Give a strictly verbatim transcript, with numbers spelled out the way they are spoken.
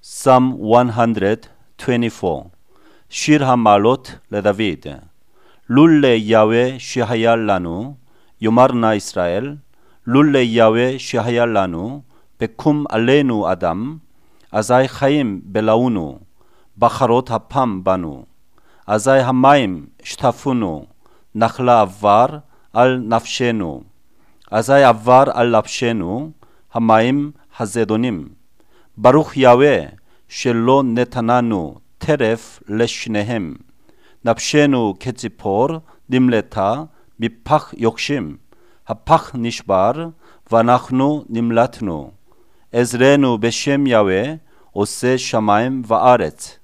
Psalm one twenty-four. שיר המעלות לדוד. לולא יהוה שהיה לנו, יאמר נא ישראל, לולא יהוה שהיה לנו, בקום עלינו אדם, אזי חיים בלעונו, בחרות אפם בנו, אזי המים שטפונו, נחלה עבר על נפשנו, אזי עבר על נפשנו, המים הזדונים. ברוך יהוה שלא נתננו טרף לשניהם. נפשנו כציפור נמלטה מפח יוקשים, הפח נשבר ואנחנו נמלטנו. עזרנו בשם יהוה עושה שמיים וארץ.